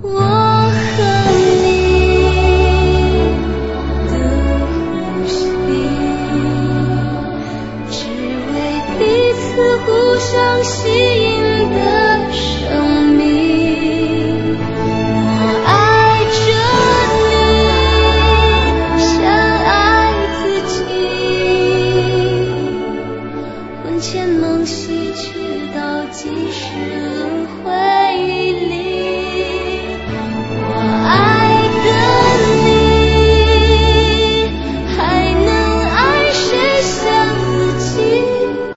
我和你的呼吸，只为彼此互相吸引的